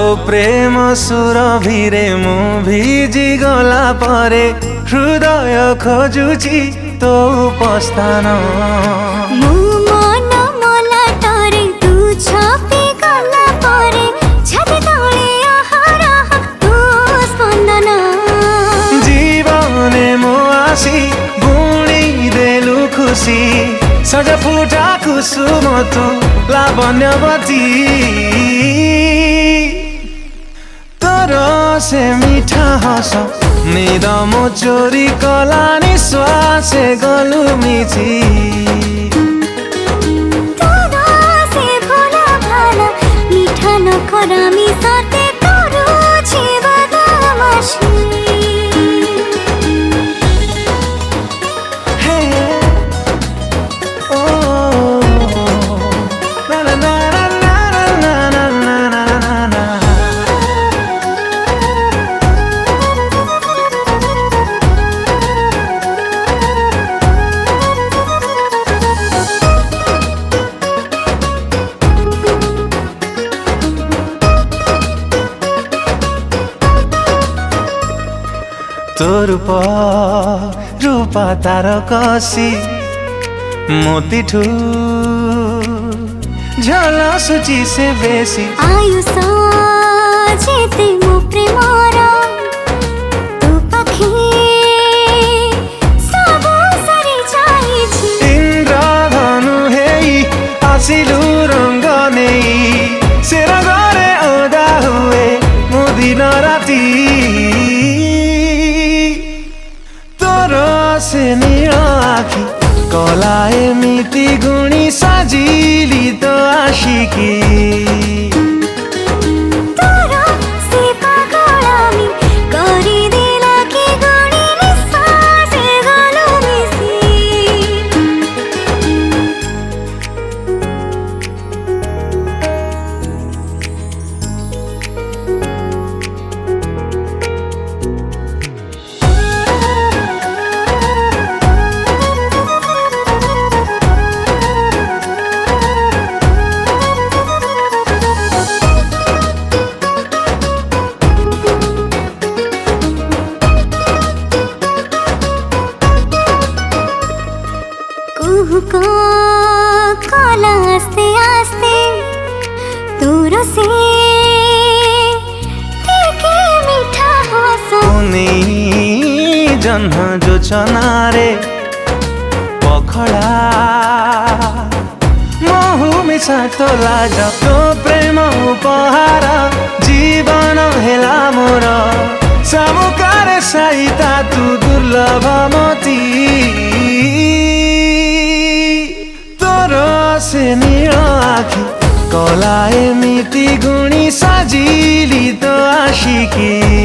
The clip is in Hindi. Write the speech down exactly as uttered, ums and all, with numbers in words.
प्रेम सुरभिरे मु भिजी गला परे हृदय खोजुची तो उपस्थान मु मन मलाटरे तू छापी गला परे छाती तले आहारा तू स्पंदन जीवने मो आसी बुणी देलु खुशी सजा फुटा कुसुम तू लावण्यवती तोर से मीठा हस निद मो चोरी कला निश्वासे गलु मिची तोर से भोला भाला मीठा नखरामी साथे करू छे बदमाशी तो रूप रूपा तार कसी मोती ठू झल सुची से बेसी आयुष जेते मो प्रेमर तू पाखे सब सरी जाइछि इंद्रधनु हेई आसिलु रंग नेई से रंगरे ओदा हुए मो दिन राती से नील आखि कला एमिति गुणी साजिली तो आशिकी तोर से पागलामी करी देला के गुणी निश्वासे गलु मिसी को काला आस्ते आस्ते दूर से देखे मीठा हंस जन्ह जो चनारे पखड़ा महु मिसा तो लाज तो प्रेम उपहार जीवन हेला मोर सामुकारे सहिता तू दुर्लभ मती से नील आखि कला एमिति गुणी साजिली तो आशिकी।